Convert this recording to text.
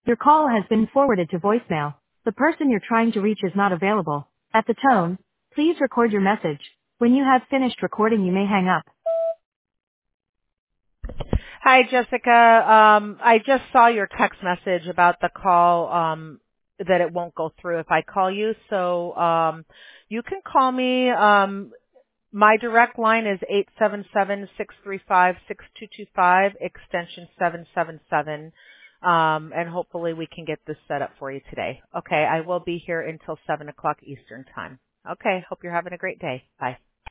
Your call has been forwarded to voicemail. The person you're trying to reach is not available. At the tone, please record your message. When you have finished recording, you may hang up. Hi, Jessica. I just saw your text message about the call, that it won't go through if I call you. So, you can call me. My direct line is 877-635-6225, extension 777. And hopefully we can get this set up for you today. Okay. I will be here until 7 o'clock Eastern time. Okay. Hope you're having a great day. Bye.